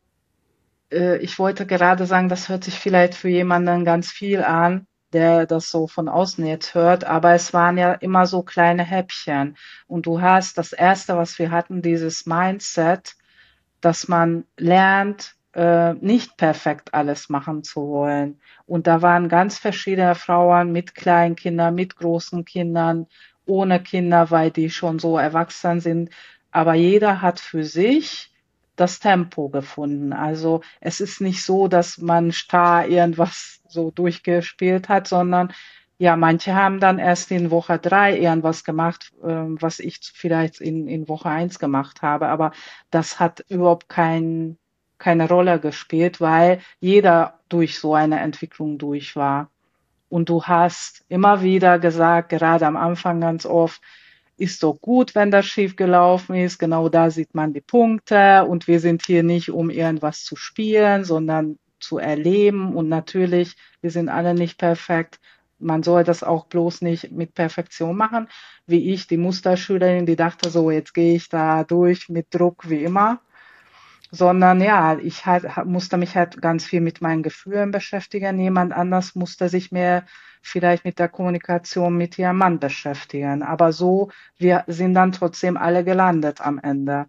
ich wollte gerade sagen, das hört sich vielleicht für jemanden ganz viel an, der das so von außen jetzt hört, aber es waren ja immer so kleine Häppchen. Und du hast das Erste, was wir hatten, dieses Mindset, dass man lernt, nicht perfekt alles machen zu wollen. Und da waren ganz verschiedene Frauen mit kleinen Kindern, mit großen Kindern, ohne Kinder, weil die schon so erwachsen sind. Aber jeder hat für sich das Tempo gefunden. Also es ist nicht so, dass man starr irgendwas so durchgespielt hat, sondern ja, manche haben dann erst in Woche 3 irgendwas gemacht, was ich vielleicht in Woche 1 gemacht habe. Aber das hat überhaupt keine Rolle gespielt, weil jeder durch so eine Entwicklung durch war. Und du hast immer wieder gesagt, gerade am Anfang ganz oft, ist doch gut, wenn das schief gelaufen ist. Genau da sieht man die Punkte. Und wir sind hier nicht, um irgendwas zu spielen, sondern zu erleben. Und natürlich, wir sind alle nicht perfekt. Man soll das auch bloß nicht mit Perfektion machen, wie ich, die Musterschülerin, die dachte so, jetzt gehe ich da durch mit Druck wie immer, sondern ja, ich musste mich halt ganz viel mit meinen Gefühlen beschäftigen. Jemand anders musste sich mehr vielleicht mit der Kommunikation mit ihrem Mann beschäftigen. Aber so, wir sind dann trotzdem alle gelandet am Ende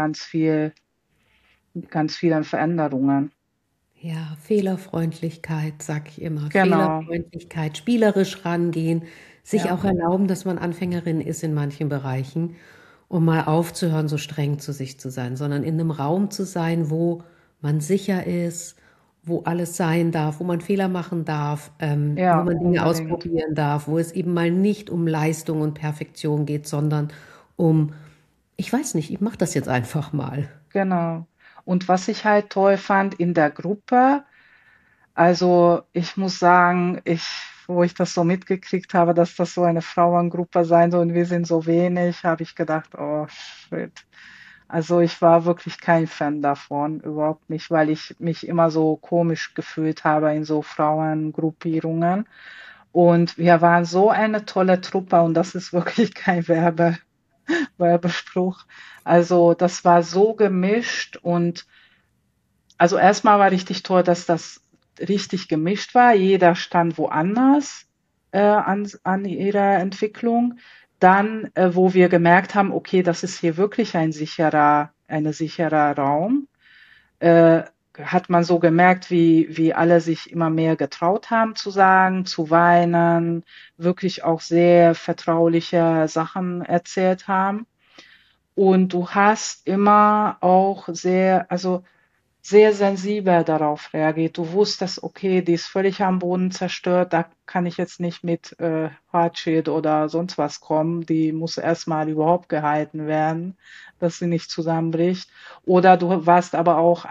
mit ganz vielen Veränderungen. Ja, Fehlerfreundlichkeit, sag ich immer. Genau, Fehlerfreundlichkeit, spielerisch rangehen, sich ja, auch erlauben, dass man Anfängerin ist in manchen Bereichen, um mal aufzuhören, so streng zu sich zu sein, sondern in einem Raum zu sein, wo man sicher ist, wo alles sein darf, wo man Fehler machen darf, wo ja, man Dinge unbedingt. ausprobieren darf, wo es eben mal nicht um Leistung und Perfektion geht, sondern um, ich weiß nicht, ich mache das jetzt einfach mal. Genau. Und was ich halt toll fand in der Gruppe, also ich muss sagen, wo ich das so mitgekriegt habe, dass das so eine Frauengruppe sein soll und wir sind so wenig, habe ich gedacht, oh shit. Also ich war wirklich kein Fan davon, überhaupt nicht, weil ich mich immer so komisch gefühlt habe in so Frauengruppierungen. Und wir waren so eine tolle Truppe und das ist wirklich kein Werbespruch. Also das war so gemischt und also erstmal war richtig toll, dass das richtig gemischt war. Jeder stand woanders an ihrer Entwicklung. Dann, wo wir gemerkt haben, okay, das ist hier wirklich ein sicherer Raum, äh, hat man so gemerkt, wie alle sich immer mehr getraut haben zu sagen, zu weinen, wirklich auch sehr vertrauliche Sachen erzählt haben. Und du hast immer auch also sehr sensibel darauf reagiert. Du wusstest, okay, die ist völlig am Boden zerstört, da kann ich jetzt nicht mit Hartschild oder sonst was kommen. Die muss erstmal überhaupt gehalten werden, dass sie nicht zusammenbricht. Oder du warst aber auch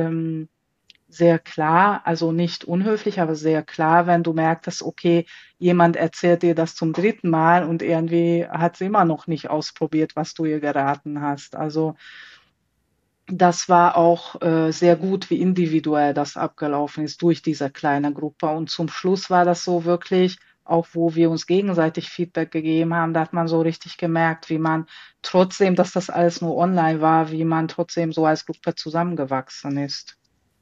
sehr klar, also nicht unhöflich, aber sehr klar, wenn du merktest, okay, jemand erzählt dir das zum dritten Mal und irgendwie hat sie immer noch nicht ausprobiert, was du ihr geraten hast. Also das war auch sehr gut, wie individuell das abgelaufen ist durch diese kleine Gruppe. Und zum Schluss war das so wirklich, auch wo wir uns gegenseitig Feedback gegeben haben, da hat man so richtig gemerkt, wie man trotzdem, dass das alles nur online war, wie man trotzdem so als Gruppe zusammengewachsen ist.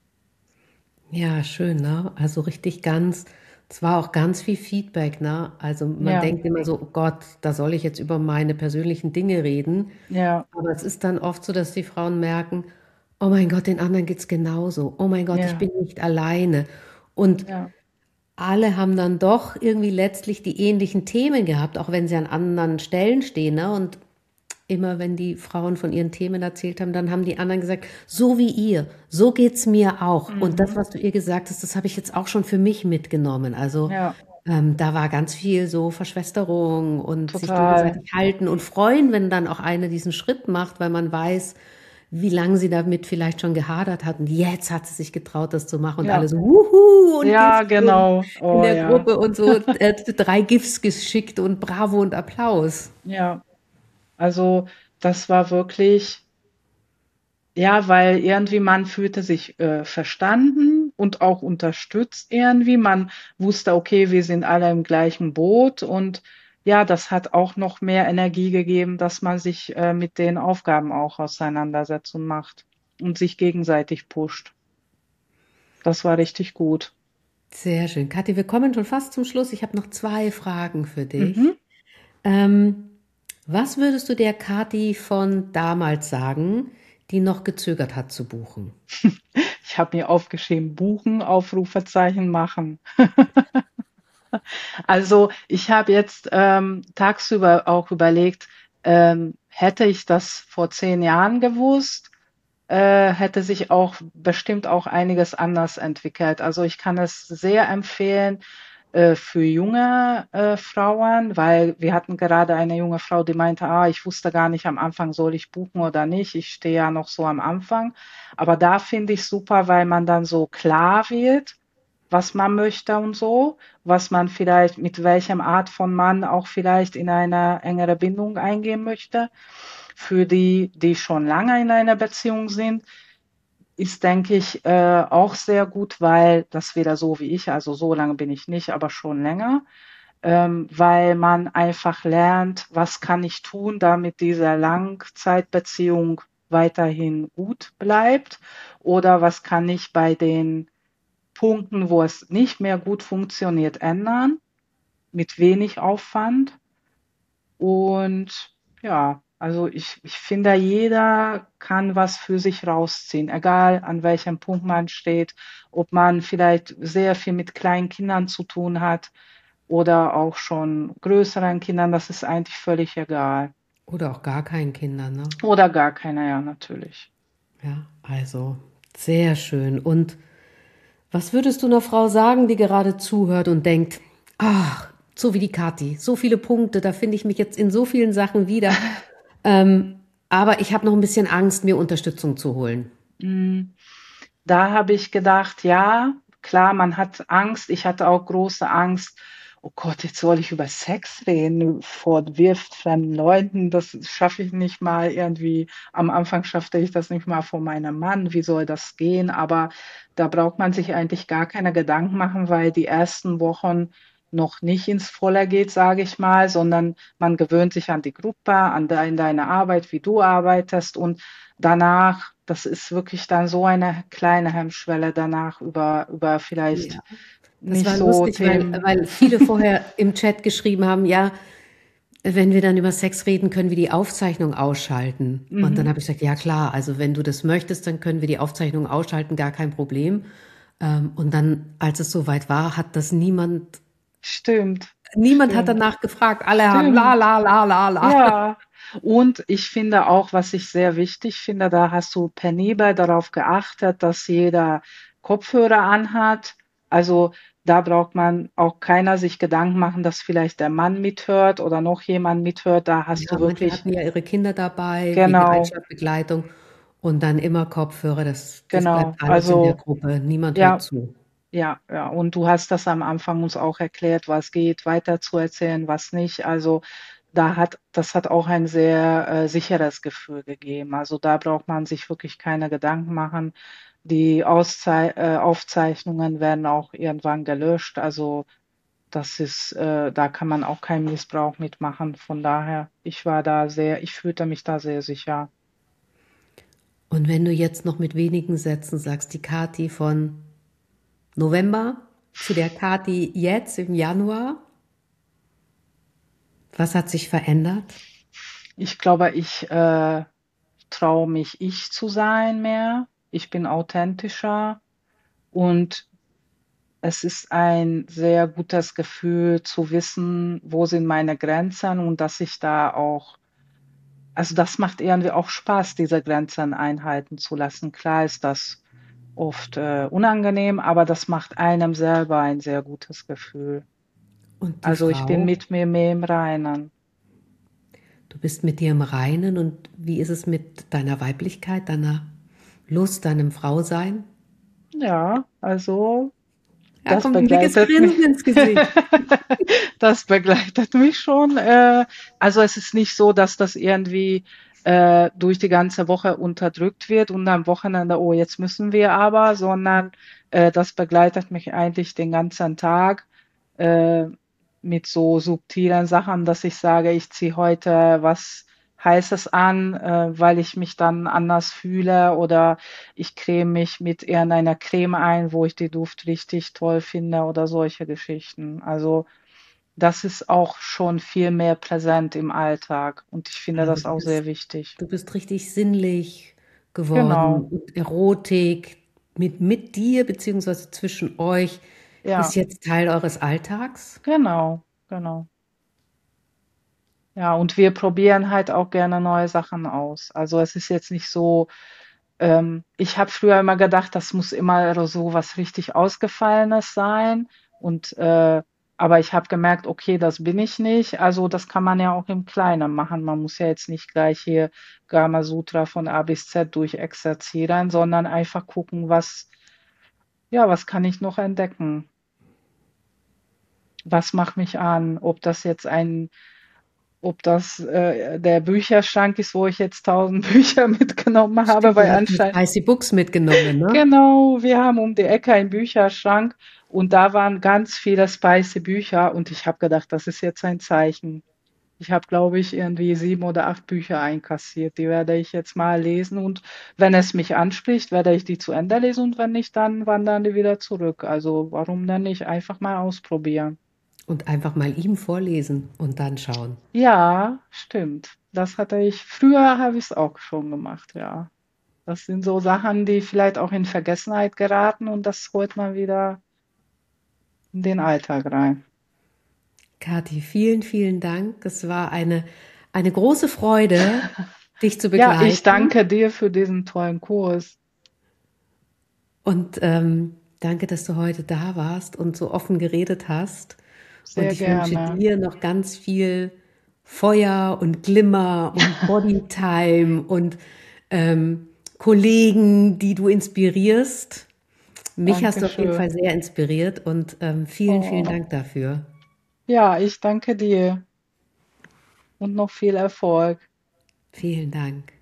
Ja, schön, ne? Also richtig ganz, es war auch ganz viel Feedback, ne? Also man Ja, denkt immer so, oh Gott, da soll ich jetzt über meine persönlichen Dinge reden. ja, Aber es ist dann oft so, dass die Frauen merken, oh mein Gott, den anderen geht's genauso. Oh mein Gott, ich ja, bin nicht alleine. Und ja. alle haben dann doch irgendwie letztlich die ähnlichen Themen gehabt, auch wenn sie an anderen Stellen stehen, ne? Und immer wenn die Frauen von ihren Themen erzählt haben, dann haben die anderen gesagt, so wie ihr, so geht's mir auch. Und das, Mhm. was du ihr gesagt hast, das habe ich jetzt auch schon für mich mitgenommen. Also Ja, da war ganz viel so Verschwesterung und sich total. gegenseitig halten und freuen, wenn dann auch eine diesen Schritt macht, weil man weiß, wie lange sie damit vielleicht schon gehadert hat. Und jetzt hat sie sich getraut, das zu machen. Und Ja, alle so, wuhu, und ja, Gift und genau. in Oh der ja, Gruppe und so 3 GIFs geschickt und Bravo und Applaus. ja. Also das war wirklich, ja, weil irgendwie man fühlte sich verstanden und auch unterstützt irgendwie. Man wusste, okay, wir sind alle im gleichen Boot und ja, das hat auch noch mehr Energie gegeben, dass man sich mit den Aufgaben auch auseinandersetzt und macht und sich gegenseitig pusht. Das war richtig gut. Sehr schön. Kathi, wir kommen schon fast zum Schluss. Ich habe noch 2 Fragen für Mhm. dich. Ähm, was würdest du der Kathi von damals sagen, die noch gezögert hat zu buchen? Ich habe mir aufgeschrieben, buchen, Aufrufezeichen machen. Also ich habe jetzt tagsüber auch überlegt, hätte ich das vor 10 Jahren gewusst, hätte sich auch bestimmt auch einiges anders entwickelt. Also ich kann es sehr empfehlen für junge Frauen, weil wir hatten gerade eine junge Frau, die meinte, ich wusste gar nicht am Anfang, soll ich buchen oder nicht. Ich stehe ja noch so am Anfang. Aber da finde ich super, weil man dann so klar wird, was man möchte und so, was man vielleicht mit welchem Art von Mann auch vielleicht in eine engere Bindung eingehen möchte. Für die, die schon lange in einer Beziehung sind, ist, denke ich, auch sehr gut, weil das wieder so wie ich, also so lange bin ich nicht, aber schon länger, weil man einfach lernt, was kann ich tun, damit diese Langzeitbeziehung weiterhin gut bleibt oder was kann ich bei den Punkten, wo es nicht mehr gut funktioniert, ändern, mit wenig Aufwand. Und ja, also ich finde, jeder kann was für sich rausziehen, egal an welchem Punkt man steht, ob man vielleicht sehr viel mit kleinen Kindern zu tun hat oder auch schon größeren Kindern, das ist eigentlich völlig egal. Oder auch gar keinen Kindern, ne? Oder gar keiner, ja, natürlich. Ja, also sehr schön. Und was würdest du einer Frau sagen, die gerade zuhört und denkt, ach, so wie die Kathi, so viele Punkte, da finde ich mich jetzt in so vielen Sachen wieder. Aber ich habe noch ein bisschen Angst, mir Unterstützung zu holen. Mm, Da habe ich gedacht, ja, klar, man hat Angst. Ich hatte auch große Angst. Oh Gott, jetzt soll ich über Sex reden vor wildfremden Leuten. Das schaffe ich nicht mal irgendwie. Am Anfang schaffte ich das nicht mal vor meinem Mann. Wie soll das gehen? Aber da braucht man sich eigentlich gar keine Gedanken machen, weil die ersten Wochen noch nicht ins Volle geht, sage ich mal, sondern man gewöhnt sich an die Gruppe, an deine Arbeit, wie du arbeitest und danach, das ist wirklich dann so eine kleine Hemmschwelle danach über vielleicht Ja. Das nicht war so lustig, Themen. weil viele vorher im Chat geschrieben haben, ja, wenn wir dann über Sex reden, können wir die Aufzeichnung ausschalten. Und dann Mhm. habe ich gesagt, ja klar, also wenn du das möchtest, dann können wir die Aufzeichnung ausschalten, gar kein Problem. Und dann, als es soweit war, hat das Stimmt, niemand hat stimmt, danach gefragt. Alle haben la, stimmt. la, la, la, la. Ja, und ich finde auch, was ich sehr wichtig finde, da hast du penibel darauf geachtet, dass jeder Kopfhörer anhat. Also da braucht man auch keiner sich Gedanken machen, dass vielleicht der Mann mithört oder noch jemand mithört. Da hast Ja, du manche wirklich, hatten ja ihre Kinder dabei, wegen genau, Einschlafbegleitung. Und dann immer Kopfhörer, das genau. bleibt alles in der Also Gruppe. Niemand hört ja, zu. ja, ja. Und du hast das am Anfang uns auch erklärt, was geht, weiter zu erzählen, was nicht. Also das hat auch ein sehr sicheres Gefühl gegeben. Also da braucht man sich wirklich keine Gedanken machen. Die Aufzeichnungen werden auch irgendwann gelöscht. Also da kann man auch keinen Missbrauch mitmachen. Von daher, ich fühlte mich da sehr sicher. Und wenn du jetzt noch mit wenigen Sätzen sagst, die Kathi von November zu der Kathi jetzt im Januar, was hat sich verändert? Ich glaube, ich traue mich, ich zu sein mehr. Ich bin authentischer und es ist ein sehr gutes Gefühl zu wissen, wo sind meine Grenzen und dass ich da auch, also das macht irgendwie auch Spaß, diese Grenzen einhalten zu lassen. Klar ist das oft unangenehm, aber das macht einem selber ein sehr gutes Gefühl. Und die Also ich bin Frau, mit mir mehr im Reinen. du bist mit dir im Reinen und wie ist es mit deiner Weiblichkeit, deiner Lust, deinem Frausein? Ja, also Da das kommt ein dickes begleitet mich. Grinsen ins Gesicht. Das begleitet mich schon. Also es ist nicht so, dass das irgendwie durch die ganze Woche unterdrückt wird und am Wochenende, oh, jetzt müssen wir aber, sondern das begleitet mich eigentlich den ganzen Tag äh, mit so subtilen Sachen, dass ich sage, ich ziehe heute was Heißes an, weil ich mich dann anders fühle oder ich creme mich mit irgendeiner Creme ein, wo ich den Duft richtig toll finde oder solche Geschichten. Also das ist auch schon viel mehr präsent im Alltag und ich finde Also das auch sehr wichtig. du bist richtig sinnlich geworden Genau, und Erotik mit dir beziehungsweise zwischen euch ist ja, jetzt Teil eures Alltags. genau, genau. Ja, und wir probieren halt auch gerne neue Sachen aus. Also es ist jetzt nicht so, Ich habe früher immer gedacht, das muss immer so was richtig Ausgefallenes sein. Und aber ich habe gemerkt, okay, das bin ich nicht. Also das kann man ja auch im Kleinen machen. Man muss ja jetzt nicht gleich hier Gama Sutra von A bis Z durchexerzieren, sondern einfach gucken, ja, was kann ich noch entdecken? Was macht mich an? Ob das der Bücherschrank ist, wo ich jetzt 1000 Bücher mitgenommen habe, Stimmt, du weil hast die anscheinend Spicy Books mitgenommen, ne? genau, wir haben um die Ecke einen Bücherschrank und da waren ganz viele spicy Bücher und ich habe gedacht, das ist jetzt ein Zeichen. Ich habe, glaube ich, irgendwie 7 oder 8 Bücher einkassiert. Die werde ich jetzt mal lesen und wenn es mich anspricht, werde ich die zu Ende lesen und wenn nicht, dann wandern die wieder zurück. Also warum denn nicht einfach mal ausprobieren? Und einfach mal ihm vorlesen und dann schauen. Ja, stimmt. Früher habe ich es auch schon gemacht, ja. Das sind so Sachen, die vielleicht auch in Vergessenheit geraten und das holt man wieder in den Alltag rein. Kathi, vielen, vielen Dank. Es war eine große Freude, dich zu Ja, ich begleiten. danke dir für diesen tollen Kurs. Und danke, dass du heute da warst und so offen geredet hast. Und Sehr ich wünsche gerne. dir noch ganz viel Feuer und Glimmer und Bodytime und Kollegen, die du inspirierst. Mich hast du auf jeden Fall Dankeschön. sehr inspiriert und vielen, vielen Oh. Dank dafür. Ja, ich danke dir und noch viel Erfolg. Vielen Dank.